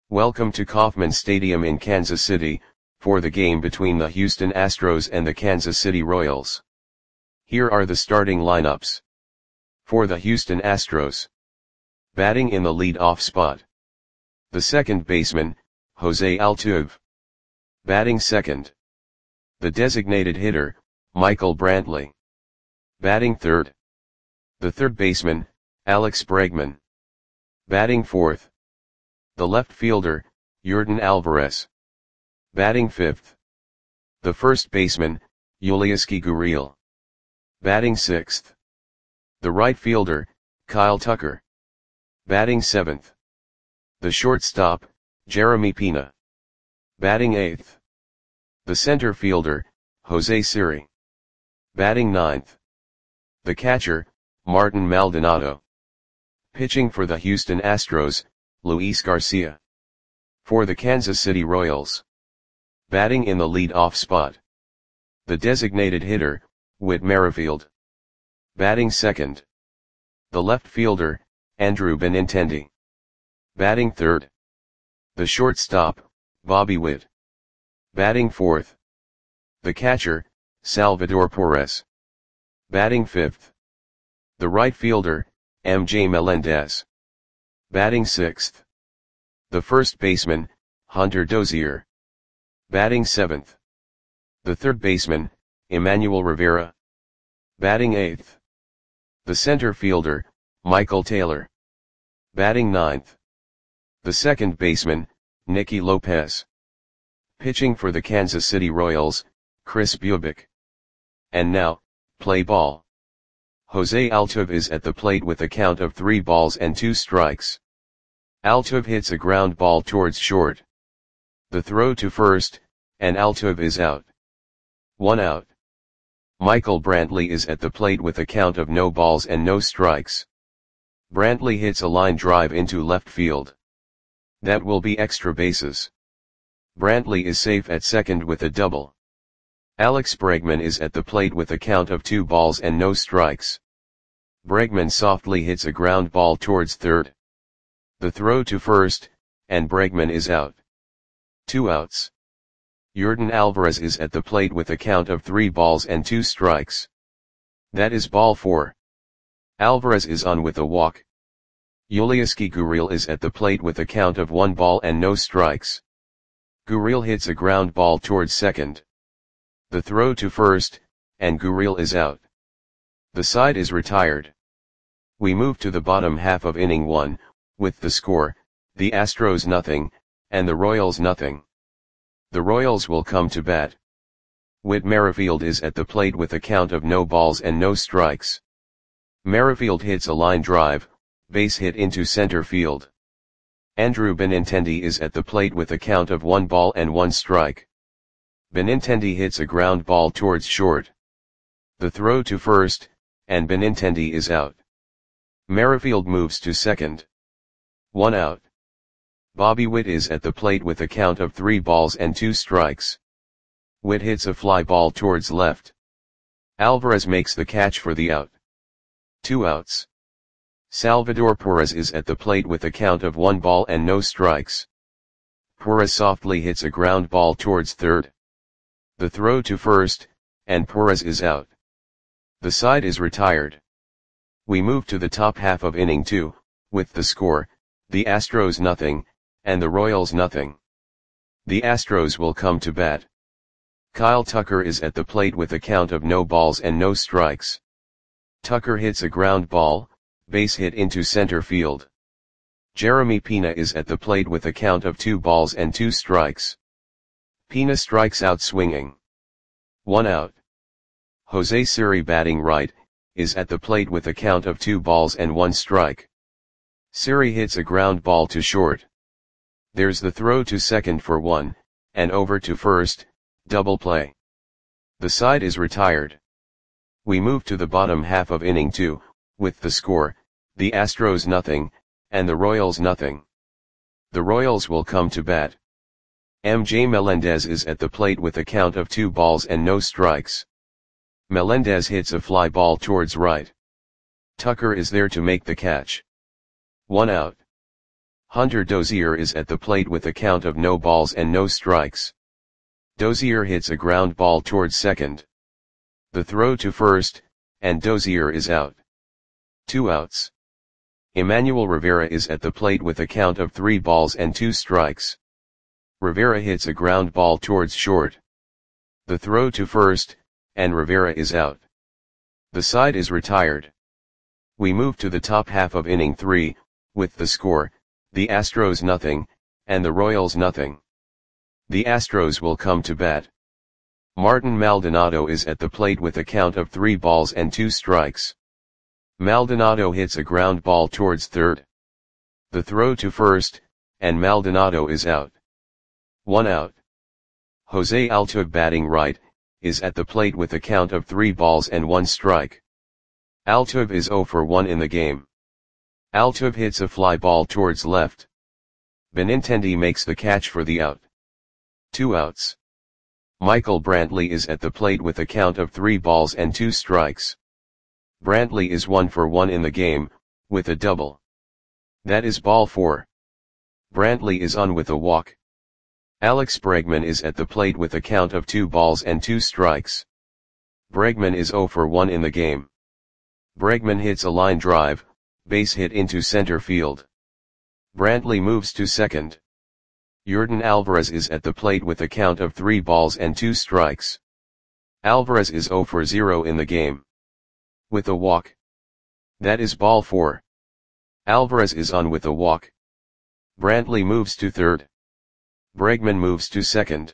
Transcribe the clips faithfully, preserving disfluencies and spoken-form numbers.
Welcome to Kauffman Stadium in Kansas City, for the game between the Houston Astros and the Kansas City Royals. Here are the starting lineups. For the Houston Astros. Batting in the lead-off spot. The second baseman, Jose Altuve. Batting second. The designated hitter, Michael Brantley. Batting third. The third baseman, Alex Bregman. Batting fourth. The left fielder, Yordan Alvarez. Batting fifth. The first baseman, Yulieski Gurriel. Batting sixth. The right fielder, Kyle Tucker. Batting seventh. The shortstop, Jeremy Pena. Batting eighth. The center fielder, Jose Siri. Batting ninth. The catcher, Martin Maldonado. Pitching for the Houston Astros, Luis Garcia. For the Kansas City Royals. Batting in the lead-off spot. The designated hitter, Whit Merrifield. Batting second. The left fielder, Andrew Benintendi. Batting third. The shortstop, Bobby Witt. Batting fourth. The catcher, Salvador Perez. Batting fifth. The right fielder, M J Melendez. Batting sixth. The first baseman, Hunter Dozier. Batting seventh. The third baseman, Emmanuel Rivera. Batting eighth. The center fielder, Michael Taylor. Batting ninth. The second baseman, Nicky Lopez. Pitching for the Kansas City Royals, Kris Bubic. And now, play ball. Jose Altuve is at the plate with a count of three balls and two strikes. Altuve hits a ground ball towards short. The throw to first, and Altuve is out. One out. Michael Brantley is at the plate with a count of no balls and no strikes. Brantley hits a line drive into left field. That will be extra bases. Brantley is safe at second with a double. Alex Bregman is at the plate with a count of two balls and no strikes. Bregman softly hits a ground ball towards third. The throw to first, and Bregman is out. Two outs. Yordan Alvarez is at the plate with a count of three balls and two strikes. That is ball four. Alvarez is on with a walk. Yulieski Gurriel is at the plate with a count of one ball and no strikes. Gurriel hits a ground ball towards second. The throw to first, and Gurriel is out. The side is retired. We move to the bottom half of inning one, with the score, the Astros nothing, and the Royals nothing. The Royals will come to bat. Whit Merrifield is at the plate with a count of no balls and no strikes. Merrifield hits a line drive, base hit into center field. Andrew Benintendi is at the plate with a count of one ball and one strike. Benintendi hits a ground ball towards short. The throw to first, and Benintendi is out. Merrifield moves to second. One out. Bobby Witt is at the plate with a count of three balls and two strikes. Witt hits a fly ball towards left. Alvarez makes the catch for the out. Two outs. Salvador Perez is at the plate with a count of one ball and no strikes. Perez softly hits a ground ball towards third. The throw to first, and Perez is out. The side is retired. We move to the top half of inning two, with the score, the Astros nothing, and the Royals nothing. The Astros will come to bat. Kyle Tucker is at the plate with a count of no balls and no strikes. Tucker hits a ground ball, base hit into center field. Jeremy Pena is at the plate with a count of two balls and two strikes. Pena strikes out swinging. One out. Jose Siri, batting right, is at the plate with a count of two balls and one strike. Siri hits a ground ball to short. There's the throw to second for one, and over to first, double play. The side is retired. We move to the bottom half of inning two, with the score, the Astros nothing, and the Royals nothing. The Royals will come to bat. M J Melendez is at the plate with a count of two balls and no strikes. Melendez hits a fly ball towards right. Tucker is there to make the catch. One out. Hunter Dozier is at the plate with a count of no balls and no strikes. Dozier hits a ground ball towards second. The throw to first, and Dozier is out. Two outs. Emmanuel Rivera is at the plate with a count of three balls and two strikes. Rivera hits a ground ball towards short. The throw to first, and Rivera is out. The side is retired. We move to the top half of inning three, with the score, the Astros nothing, and the Royals nothing. The Astros will come to bat. Martin Maldonado is at the plate with a count of three balls and two strikes. Maldonado hits a ground ball towards third. The throw to first, and Maldonado is out. One out. Jose Altuve batting right, is at the plate with a count of three balls and one strike. Altuve is zero for one in the game. Altuve hits a fly ball towards left. Benintendi makes the catch for the out. Two outs. Michael Brantley is at the plate with a count of three balls and two strikes. Brantley is one for one in the game, with a double. That is ball four. Brantley is on with a walk. Alex Bregman is at the plate with a count of two balls and two strikes. Bregman is zero for one in the game. Bregman hits a line drive, base hit into center field. Brantley moves to second. Yordan Alvarez is at the plate with a count of three balls and two strikes. Alvarez is zero for zero in the game. With a walk. That is ball four. Alvarez is on with a walk. Brantley moves to third. Bregman moves to second.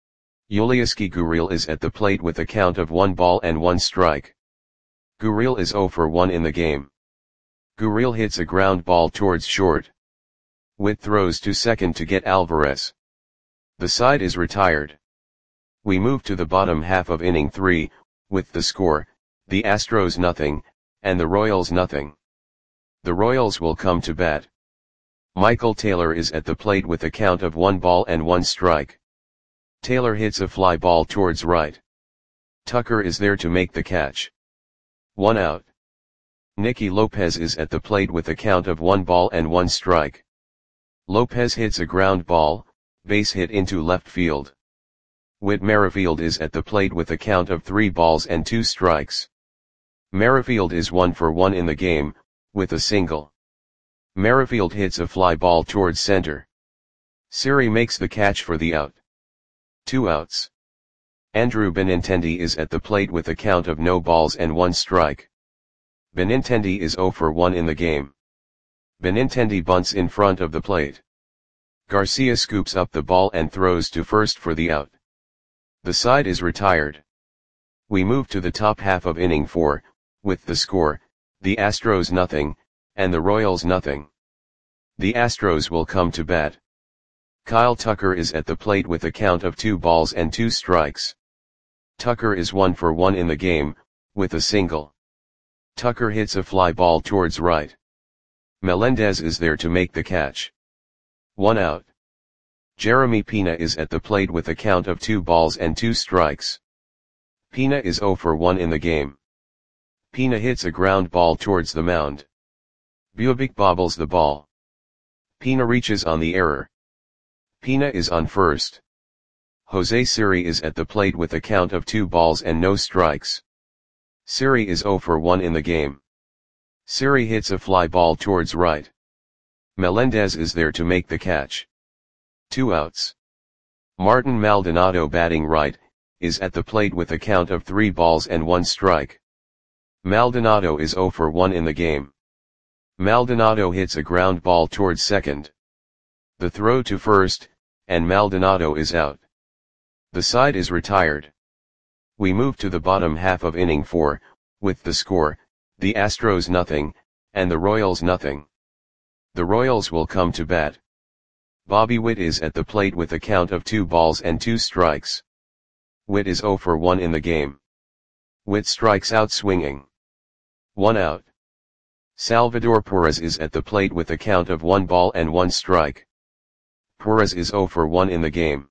Yulieski Gurriel is at the plate with a count of one ball and one strike. Gurriel is zero for one in the game. Gurriel hits a ground ball towards short. Witt throws to second to get Alvarez. The side is retired. We move to the bottom half of inning three, with the score, the Astros nothing, and the Royals nothing. The Royals will come to bat. Michael Taylor is at the plate with a count of one ball and one strike. Taylor hits a fly ball towards right. Tucker is there to make the catch. One out. Nicky Lopez is at the plate with a count of one ball and one strike. Lopez hits a ground ball, base hit into left field. Whit Merrifield is at the plate with a count of three balls and two strikes. Merrifield is one for one in the game, with a single. Merrifield hits a fly ball towards center. Siri makes the catch for the out. Two outs. Andrew Benintendi is at the plate with a count of no balls and one strike. Benintendi is zero for one in the game. Benintendi bunts in front of the plate. Garcia scoops up the ball and throws to first for the out. The side is retired. We move to the top half of inning four, with the score, the Astros nothing, and the Royals nothing. The Astros will come to bat. Kyle Tucker is at the plate with a count of two balls and two strikes. Tucker is one for one in the game, with a single. Tucker hits a fly ball towards right. Melendez is there to make the catch. One out. Jeremy Pena is at the plate with a count of two balls and two strikes. Pena is zero for one in the game. Pena hits a ground ball towards the mound. Bubic bobbles the ball. Pena reaches on the error. Pena is on first. Jose Siri is at the plate with a count of two balls and no strikes. Siri is zero for one in the game. Siri hits a fly ball towards right. Melendez is there to make the catch. Two outs. Martin Maldonado batting right, is at the plate with a count of three balls and one strike. Maldonado is zero for one in the game. Maldonado hits a ground ball towards second. The throw to first, and Maldonado is out. The side is retired. We move to the bottom half of inning four, with the score, the Astros nothing, and the Royals nothing. The Royals will come to bat. Bobby Witt is at the plate with a count of two balls and two strikes. Witt is zero for one in the game. Witt strikes out swinging. One out. Salvador Perez is at the plate with a count of one ball and one strike. Perez is zero for one in the game.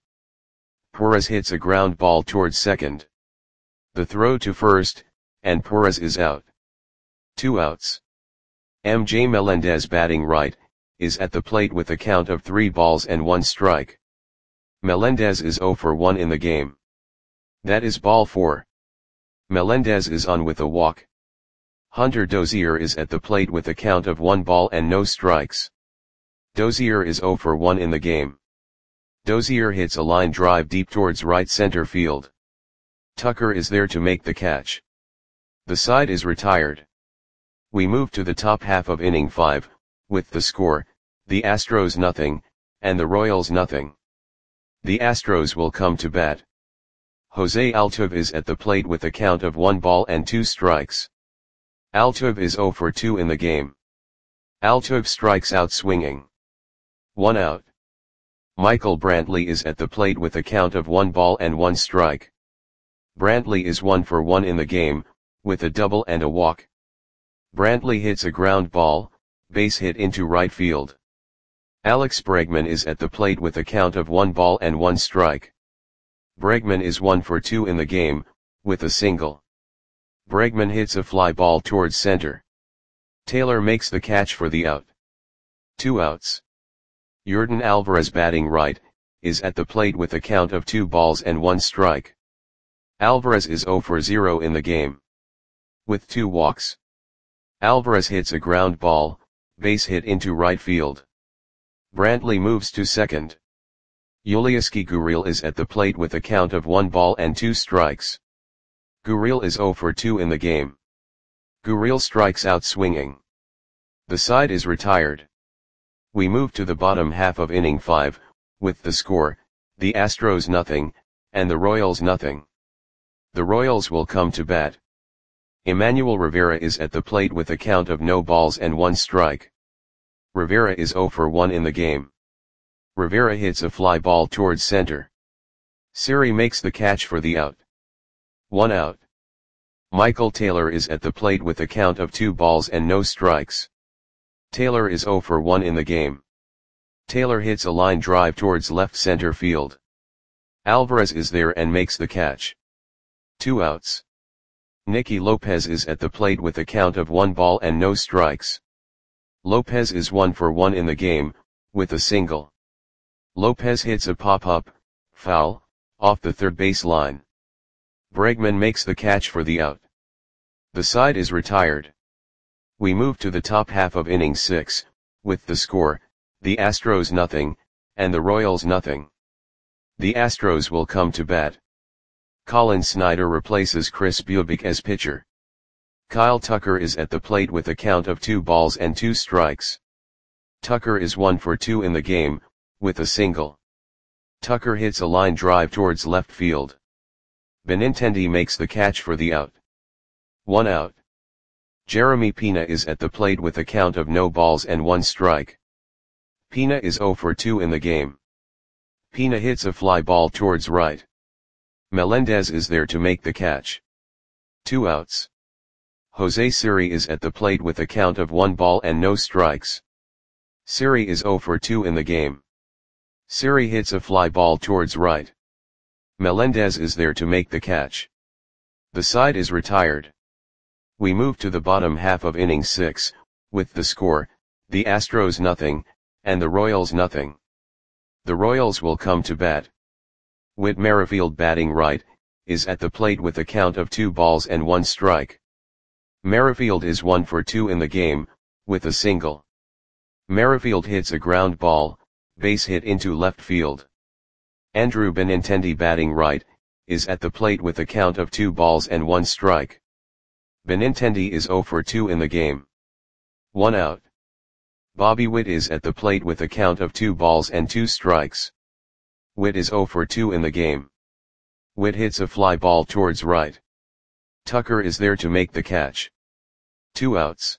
Perez hits a ground ball towards second. The throw to first, and Perez is out. Two outs. M J Melendez batting right, is at the plate with a count of three balls and one strike. Melendez is zero for one in the game. That is ball four. Melendez is on with a walk. Hunter Dozier is at the plate with a count of one ball and no strikes. Dozier is zero for one in the game. Dozier hits a line drive deep towards right center field. Tucker is there to make the catch. The side is retired. We move to the top half of inning five, with the score, the Astros nothing, and the Royals nothing. The Astros will come to bat. Jose Altuve is at the plate with a count of one ball and two strikes. Altuve is zero for two in the game. Altuve strikes out swinging. One out. Michael Brantley is at the plate with a count of one ball and one strike. Brantley is one for one in the game, with a double and a walk. Brantley hits a ground ball, base hit into right field. Alex Bregman is at the plate with a count of one ball and one strike. Bregman is one for two in the game, with a single. Bregman hits a fly ball towards center. Taylor makes the catch for the out. Two outs. Yordan Alvarez, batting right, is at the plate with a count of two balls and one strike. Alvarez is zero for zero in the game. With two walks. Alvarez hits a ground ball, base hit into right field. Brantley moves to second. Yulieski Gurriel is at the plate with a count of one ball and two strikes. Gurriel is zero for two in the game. Gurriel strikes out swinging. The side is retired. We move to the bottom half of inning five, with the score, the Astros nothing, and the Royals nothing. The Royals will come to bat. Emmanuel Rivera is at the plate with a count of no balls and one strike. Rivera is zero for one in the game. Rivera hits a fly ball towards center. Siri makes the catch for the out. One out. Michael Taylor is at the plate with a count of two balls and no strikes. Taylor is zero for one in the game. Taylor hits a line drive towards left center field. Alvarez is there and makes the catch. Two outs. Nicky Lopez is at the plate with a count of one ball and no strikes. Lopez is one for one in the game, with a single. Lopez hits a pop-up, foul, off the third base line. Bregman makes the catch for the out. The side is retired. We move to the top half of inning six, with the score, the Astros nothing, and the Royals nothing. The Astros will come to bat. Colin Snyder replaces Chris Bubic as pitcher. Kyle Tucker is at the plate with a count of two balls and two strikes. Tucker is one for two in the game, with a single. Tucker hits a line drive towards left field. Benintendi makes the catch for the out. One out. Jeremy Pena is at the plate with a count of no balls and one strike. Pena is zero for two in the game. Pena hits a fly ball towards right. Melendez is there to make the catch. Two outs. Jose Siri is at the plate with a count of one ball and no strikes. Siri is zero for two in the game. Siri hits a fly ball towards right. Melendez is there to make the catch. The side is retired. We move to the bottom half of inning six, with the score, the Astros nothing, and the Royals nothing. The Royals will come to bat. Whit Merrifield, batting right, is at the plate with a count of two balls and one strike. Merrifield is one for two in the game, with a single. Merrifield hits a ground ball, base hit into left field. Andrew Benintendi, batting right, is at the plate with a count of two balls and one strike. Benintendi is zero for two in the game. One out. Bobby Witt is at the plate with a count of two balls and two strikes. Witt is zero for two in the game. Witt hits a fly ball towards right. Tucker is there to make the catch. Two outs.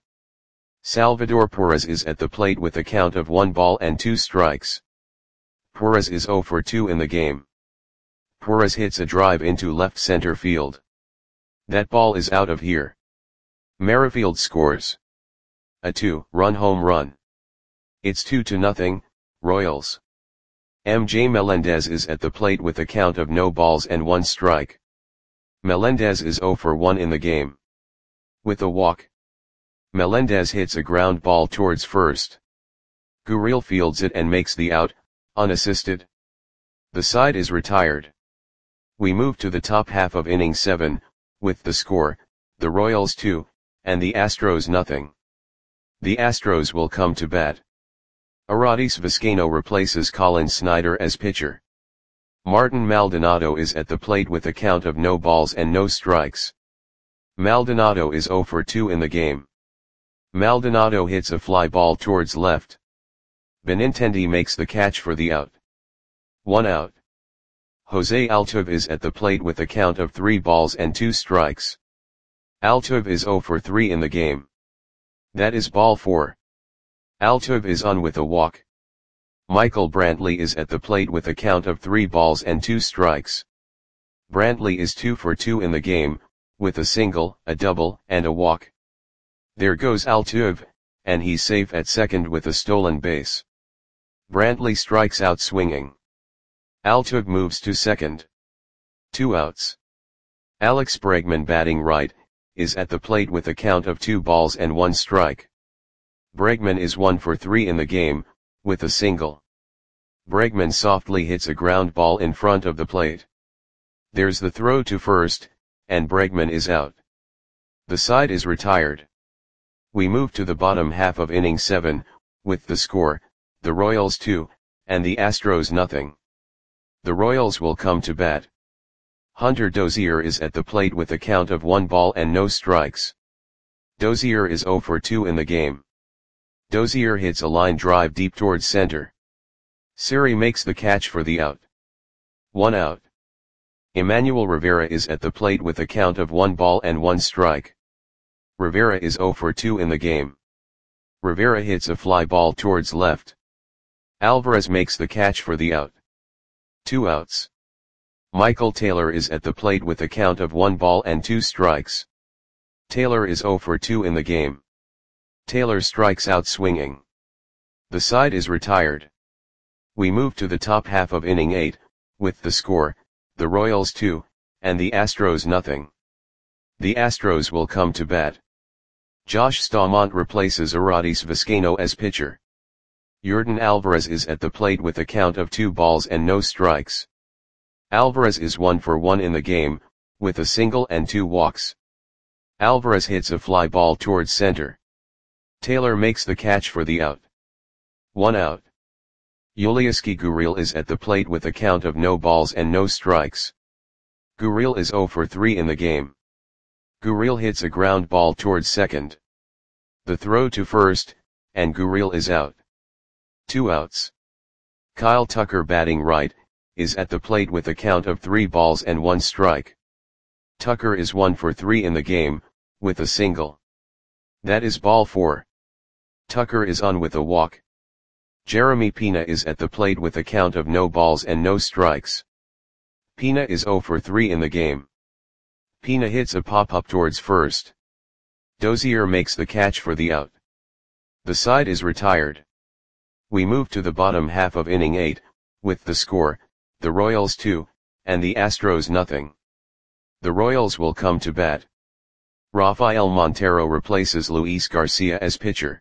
Salvador Perez is at the plate with a count of one ball and two strikes. Perez is zero for two in the game. Perez hits a drive into left center field. That ball is out of here. Merrifield scores a two-run home run. It's two to nothing, Royals. M J Melendez is at the plate with a count of no balls and one strike. Melendez is zero for one in the game. With a walk. Melendez hits a ground ball towards first. Gurriel fields it and makes the out, unassisted. The side is retired. We move to the top half of inning seven, with the score, the Royals two, and the Astros nothing. The Astros will come to bat. Arodys Vizcaino replaces Colin Snyder as pitcher. Martin Maldonado is at the plate with a count of no balls and no strikes. Maldonado is oh for two in the game. Maldonado hits a fly ball towards left. Benintendi makes the catch for the out. One out. Jose Altuve is at the plate with a count of three balls and two strikes. Altuve is oh for three in the game. That is ball four. Altuve is on with a walk. Michael Brantley is at the plate with a count of three balls and two strikes. Brantley is two for two in the game, with a single, a double, and a walk. There goes Altuve, and he's safe at second with a stolen base. Brantley strikes out swinging. Altuve moves to second. Two outs. Alex Bregman, batting right, is at the plate with a count of two balls and one strike. Bregman is one for three in the game, with a single. Bregman softly hits a ground ball in front of the plate. There's the throw to first, and Bregman is out. The side is retired. We move to the bottom half of inning seven, with the score, the Royals two, and the Astros nothing. The Royals will come to bat. Hunter Dozier is at the plate with a count of one ball and no strikes. Dozier is oh for two in the game. Dozier hits a line drive deep towards center. Siri makes the catch for the out. One out. Emmanuel Rivera is at the plate with a count of one ball and one strike. Rivera is oh for two in the game. Rivera hits a fly ball towards left. Alvarez makes the catch for the out. Two outs. Michael Taylor is at the plate with a count of one ball and two strikes. Taylor is oh for two in the game. Taylor strikes out swinging. The side is retired. We move to the top half of inning eight, with the score, the Royals two, and the Astros nothing. The Astros will come to bat. Josh Staumont replaces Arodys Vizcaino as pitcher. Yordan Alvarez is at the plate with a count of two balls and no strikes. Alvarez is one for one in the game, with a single and two walks. Alvarez hits a fly ball towards center. Taylor makes the catch for the out. One out. Yulieski Gurriel is at the plate with a count of no balls and no strikes. Gurriel is oh for three in the game. Gurriel hits a ground ball towards second. The throw to first, and Gurriel is out. Two outs. Kyle Tucker, batting right, is at the plate with a count of three balls and one strike. Tucker is one for three in the game, with a single. That is ball four. Tucker is on with a walk. Jeremy Pena is at the plate with a count of no balls and no strikes. Pena is oh for three in the game. Pena hits a pop-up towards first. Dozier makes the catch for the out. The side is retired. We move to the bottom half of inning eight, with the score, the Royals two, and the Astros nothing. The Royals will come to bat. Rafael Montero replaces Luis Garcia as pitcher.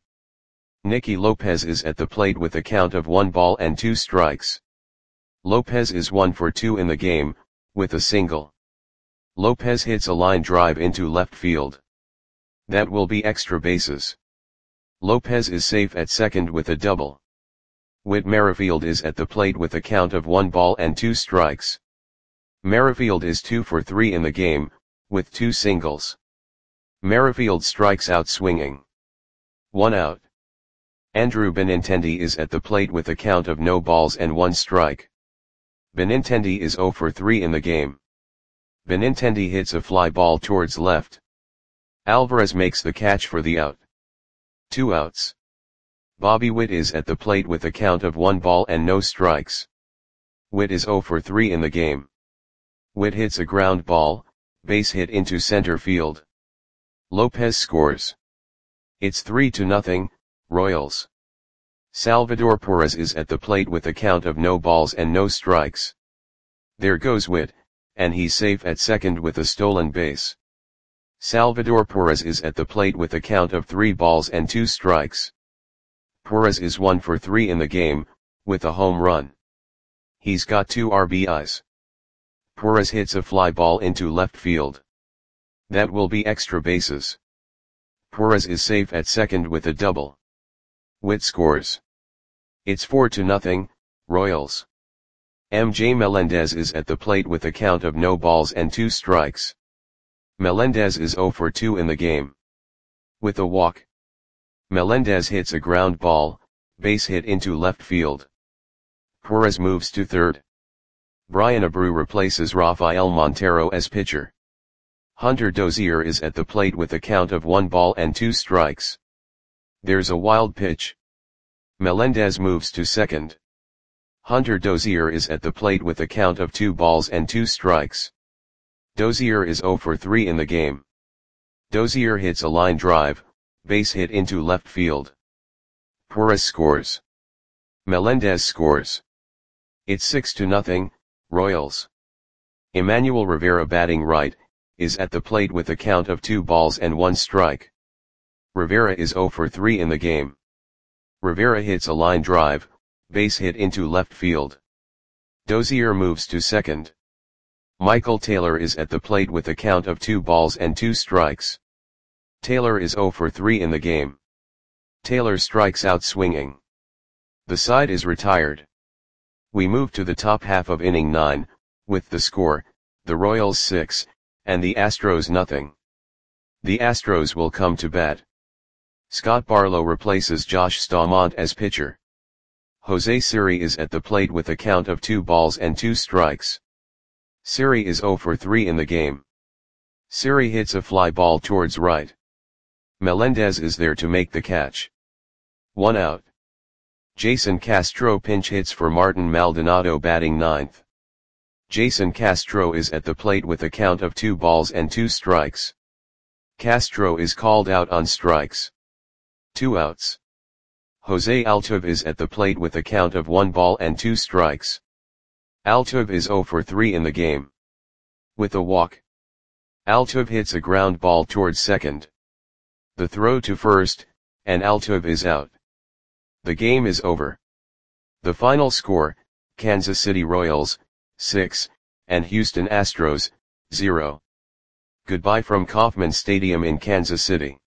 Nicky Lopez is at the plate with a count of one ball and two strikes. Lopez is one for two in the game, with a single. Lopez hits a line drive into left field. That will be extra bases. Lopez is safe at second with a double. Whit Merrifield is at the plate with a count of one ball and two strikes. Merrifield is two for three in the game, with two singles. Merrifield strikes out swinging. One out. Andrew Benintendi is at the plate with a count of no balls and one strike. Benintendi is oh for three in the game. Benintendi hits a fly ball towards left. Alvarez makes the catch for the out. Two outs. Bobby Witt is at the plate with a count of one ball and no strikes. Witt is oh for three in the game. Witt hits a ground ball, base hit into center field. Lopez scores. It's three to nothing, Royals. Salvador Perez is at the plate with a count of no balls and no strikes. There goes Witt, and he's safe at second with a stolen base. Salvador Perez is at the plate with a count of three balls and two strikes. Perez is one for three in the game, with a home run. He's got two R B Is. Perez hits a fly ball into left field. That will be extra bases. Perez is safe at second with a double. Witt scores. It's four to nothing, Royals. M J Melendez is at the plate with a count of no balls and two strikes. Melendez is zero for two in the game. With a walk. Melendez hits a ground ball, base hit into left field. Perez moves to third. Brian Abreu replaces Rafael Montero as pitcher. Hunter Dozier is at the plate with a count of one ball and two strikes. There's a wild pitch. Melendez moves to second. Hunter Dozier is at the plate with a count of two balls and two strikes. Dozier is zero for three in the game. Dozier hits a line drive, base hit into left field. Perez scores. Melendez scores. It's six to nothing, Royals. Emmanuel Rivera, batting right, is at the plate with a count of two balls and one strike. Rivera is zero for three in the game. Rivera hits a line drive, base hit into left field. Dozier moves to second. Michael Taylor is at the plate with a count of two balls and two strikes. Taylor is zero for three in the game. Taylor strikes out swinging. The side is retired. We move to the top half of inning nine, with the score, the Royals six, and the Astros nothing. The Astros will come to bat. Scott Barlow replaces Josh Staumont as pitcher. Jose Siri is at the plate with a count of two balls and two strikes. Siri is zero for three in the game. Siri hits a fly ball towards right. Melendez is there to make the catch. One out. Jason Castro pinch hits for Martin Maldonado, batting ninth. Jason Castro is at the plate with a count of two balls and two strikes. Castro is called out on strikes. Two outs. Jose Altuve is at the plate with a count of one ball and two strikes. Altuve is zero for three in the game. With a walk. Altuve hits a ground ball towards second. The throw to first, and Altuve is out. The game is over. The final score, Kansas City Royals, six, and Houston Astros, zero. Goodbye from Kauffman Stadium in Kansas City.